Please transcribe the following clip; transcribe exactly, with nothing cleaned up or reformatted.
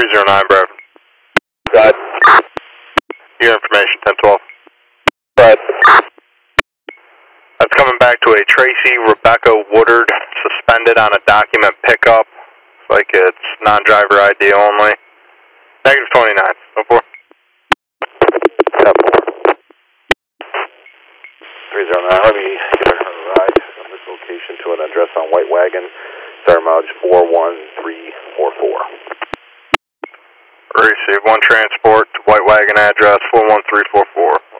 three zero nine, Brad. Got Your information, ten twelve. Brad. That's coming back to a Tracy Rebecca Woodard, suspended on a document pickup. Like it's non-driver I D only. Negative twenty-nine. Oh four. three zero nine, let me get her ride from this location to an address on White Wagon, star mileage four one three four four. Receive one transport to White Wagon address four one three four four.